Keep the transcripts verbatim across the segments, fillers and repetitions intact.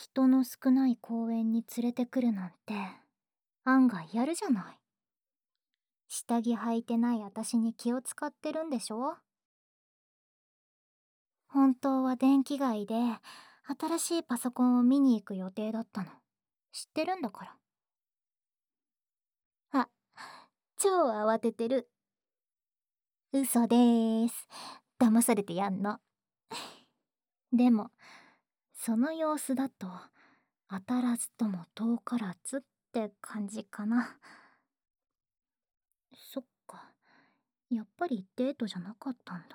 人の少ない公園に連れてくるなんて案外やるじゃない。下着履いてない私に気を使ってるんでしょ。本当は電気街で新しいパソコンを見に行く予定だったの。知ってるんだから。あ、超慌ててる。嘘でーす。騙されてやんの。でもその様子だと当たらずとも遠からずって感じかな。そっか、やっぱりデートじゃなかったんだ。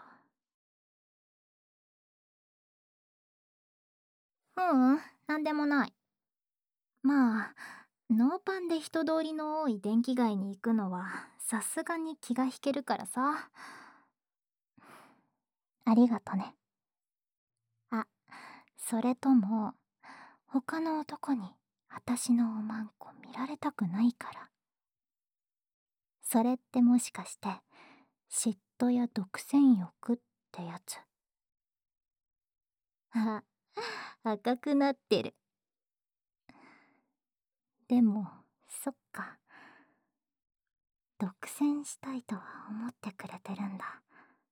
ううん、なんでもない。まあノーパンで人通りの多い電気街に行くのはさすがに気が引けるからさ。ありがとね。あ、それとも他の男に私のおまんこ見られたくないから？それってもしかして嫉妬や独占欲ってやつ？あ、赤くなってる。でもそっか、独占したいとは思ってくれてるんだ。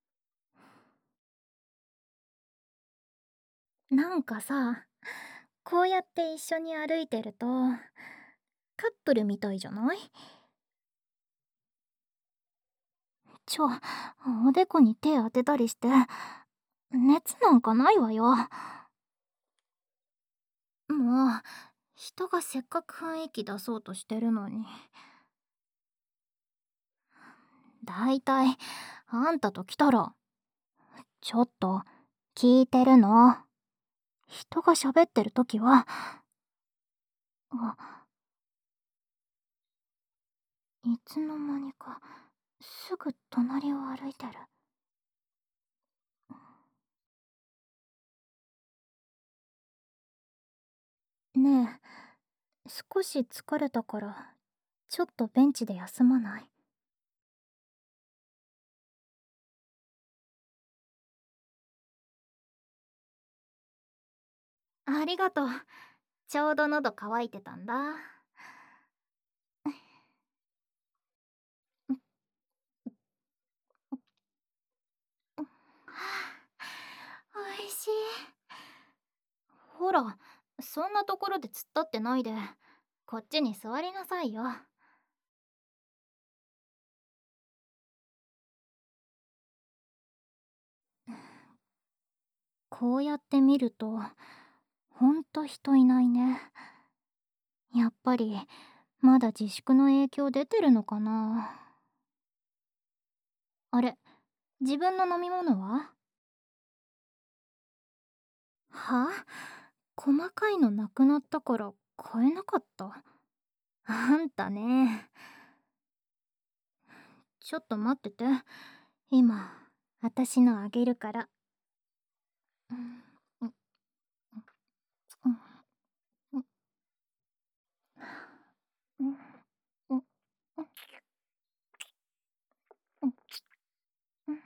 なんかさ、こうやって一緒に歩いてるとカップルみたいじゃない？ちょ、おでこに手当てたりして熱なんかないわよ。もう人がせっかく雰囲気出そうとしてるのに。だいたいあんたと来たら、ちょっと聞いてるの？人が喋ってる時は、あ、いつの間にかすぐ隣を歩いてる。ねえ、少し疲れたからちょっとベンチで休まない？ありがとう。ちょうど喉乾いてたんだ。おいしい。ほら、そんなところで突っ立ってないでこっちに座りなさいよ。こうやって見るとほんと人いないね。やっぱりまだ自粛の影響出てるのかな。あれ、自分の飲み物は？は？細かいのなくなったから買えなかった？あんたね。ちょっと待ってて、今私のあげるから。うんうんうんうんうんうんうん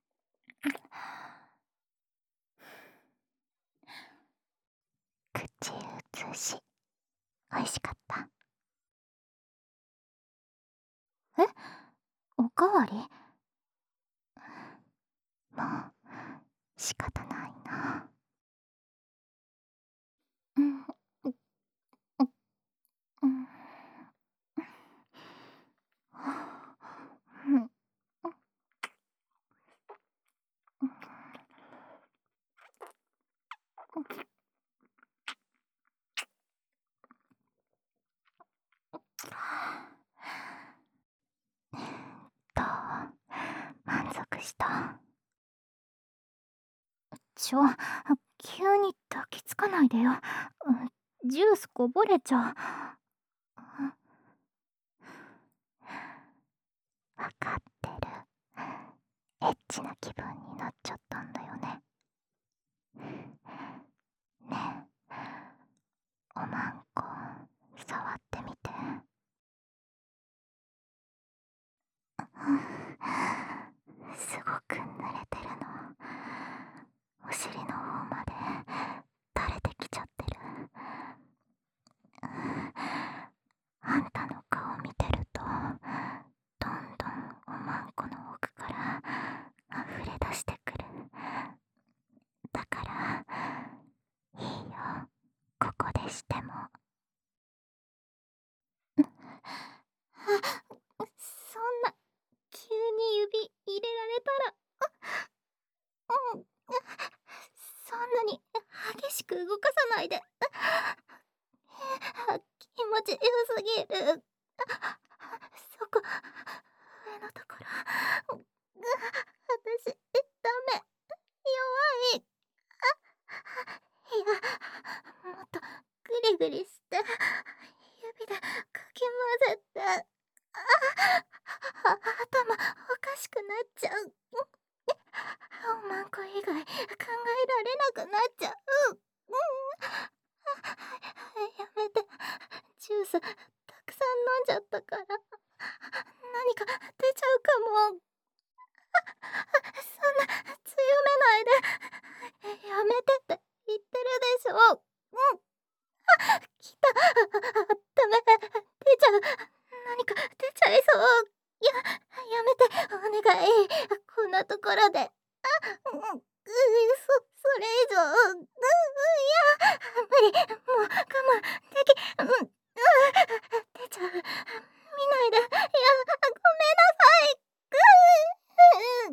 口移し、美味しかった。え、おかわり？もう仕方ないな。うんうんうんうんどう？満足した？ちょ、急に抱きつかないでよ。ジュースこぼれちゃう。わかってる。エッチな気分になっちゃったんだよね。ねえ、おまんこ触ってみて。すごく濡れてるの。お尻の方まで垂れてきちゃってる。 そんな急に指入れられたら、うん、そんなに激しく動かさないで。気持ちよすぎる。そこ、上のところ。私、ダメ。弱い。いや、もっとグリグリして、指でかき混ぜて。あ、頭おかしくなっちゃう。おまんこ以外考えられなくなっちゃう。やめて。ジュースたくさん飲んじゃったから何か出ちゃうかも。そんな強めないで。やめてって言ってるでしょ。うん。来た。ダメ。出ちゃう。何か出ちゃいそう。や、やめて。お願い。こんなところで。あ、うん。う、そ、それ以上。うん、いや、無理。もう我慢でき、うん、うん。出ちゃう。見ないで。いや、ごめんなさい。うん、うん、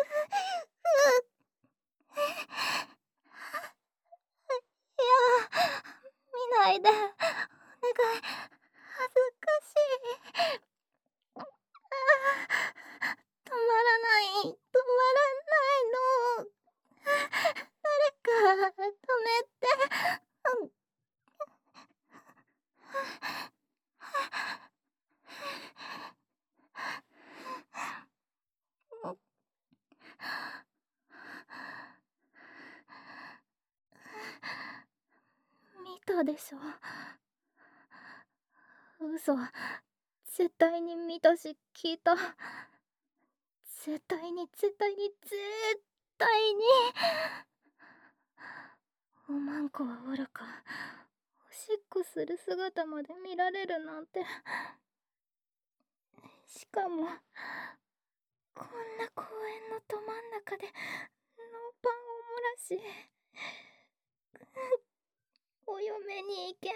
いや、見ないで。お願い。恥ずかしい。ああ、止まらない。止まらないの。誰か止めて。うん。見たでしょ。嘘。絶対に見たし聞いた。絶対に絶対に絶対に。おまんこはおろか、おしっこする姿まで見られるなんて。しかもこんな公園のど真ん中でノーパンを漏らし、お嫁に行けない。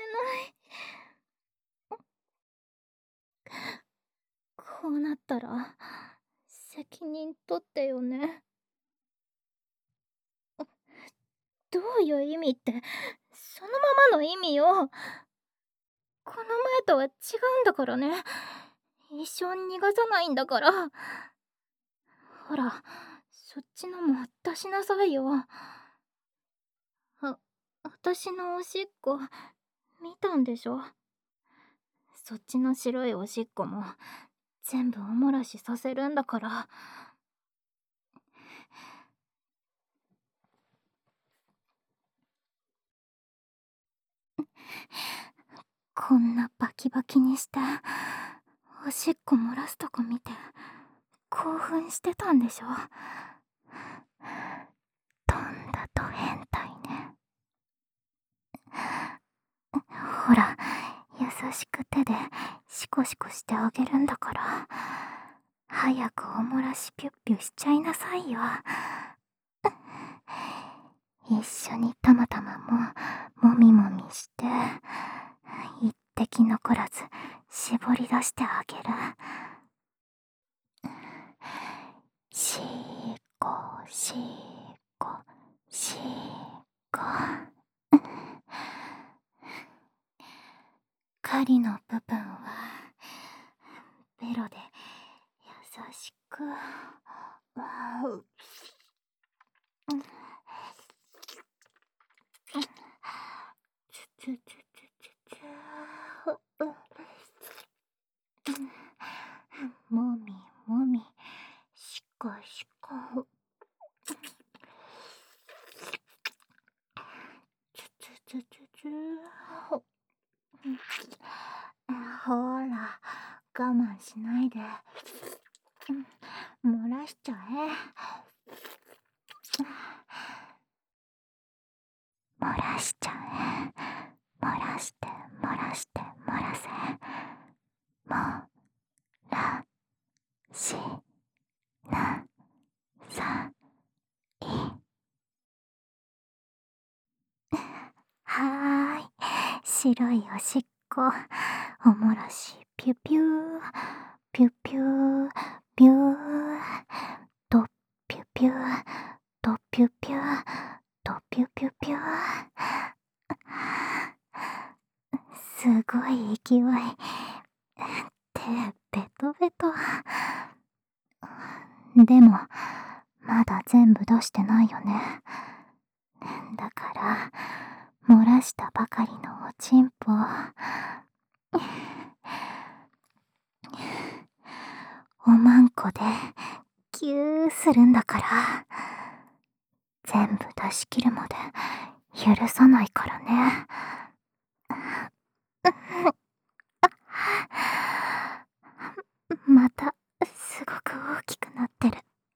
こうなったら責任取ってよね。どういう意味って、そのままの意味よ。この前とは違うんだからね。一生逃がさないんだから。ほら、そっちのも出しなさいよ。あ、私のおしっこ見たんでしょ。そっちの白いおしっこも全部お漏らしさせるんだから。こんなバキバキにしておしっこ漏らすとこ見て興奮してたんでしょ。とんだド変態ね。ほら、優しく手でシコシコしてあげるんだから、早くお漏らしピュッピュしちゃいなさいよ。一緒にたまたまももみもみして、一滴残らず絞り出してあげる。しーこしーこしーこ。狩りの部分はベロで優しく。つつつつつつ。もみもみしこしこ。つつつつつ。ほら、我慢しないで。漏らしちゃえ。漏らしちゃえ。漏らして漏らして漏らせ。もらしなさい。はーい。白いおしっこおもらしピュピューピュピューピューとピュピューとピュピューとピュピュピュー。すごい勢い。手ベトベト。でもまだ全部出してないよね。だから漏らしたばかりのおちんぽおまんこでギューするんだから、全部出し切るまで許さないからね。またすごく大きくなってる。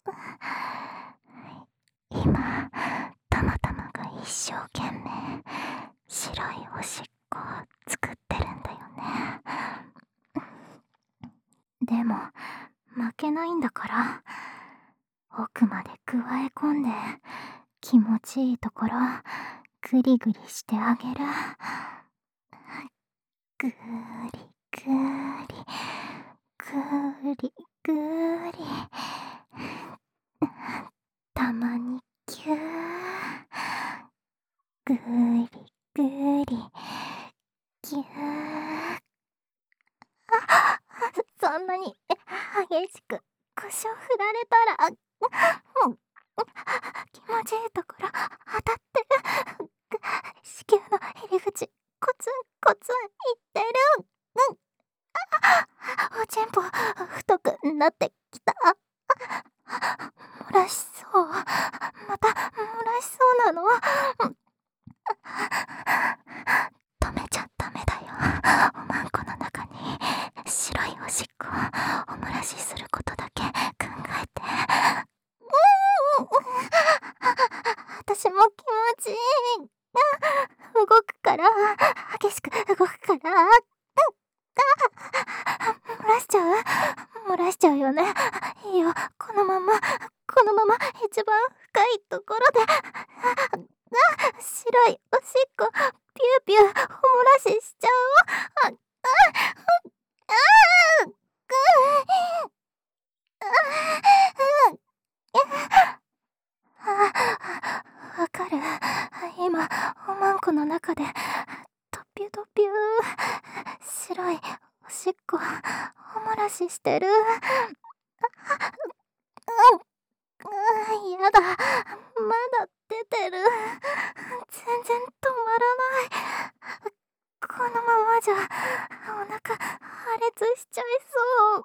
今たまたまが一生懸命白いおしっこを作ってるんだよね。でも負けないんだから、奥までくわえ込んで気持ちいいところグリグリしてあげる。ぐーりぐーりぐーりぐーり、たまにぎゅー、ぐーりぐーりぎゅー。あ、そんなに激しく腰を振られたら、うん、気持ちいいところ当たってる。子宮の入り口コツンコツンいってる。うん、おちんぽ太くなってきた。漏らしそう。また漏らしそうなの。止めちゃダメだよ。おまんこの中に白いおしっこをお漏らしすることだけ考えて。うん、私も気持ちいい。動くから、激しく動くから。うん、あ、漏らしちゃう漏らしちゃうよね。いいよ、このままこのまま一番深いところで。あ、白いおしっこピューピューお漏らししちゃおう。あ、あ、あ、あ、ぐあ、わかる。今おまんこの中でトピュトピュ白いおしっこお漏らししてる。うん、うん、やだ、まだ出てる。全然止まらない。このままじゃお腹破裂しちゃいそう。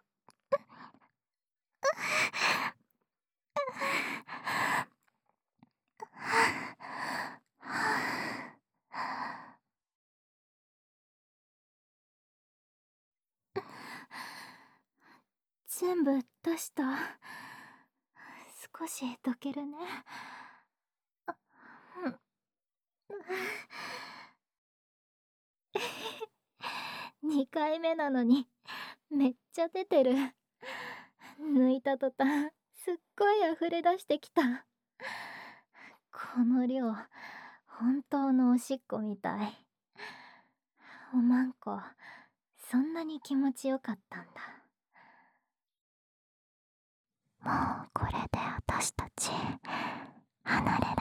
全部出した。少し溶けるね。にかいめなのにめっちゃ出てる。抜いた途端すっごい溢れ出してきた。この量本当のおしっこみたい。おまんこそんなに気持ちよかったんだ。もうこれで私たち離れら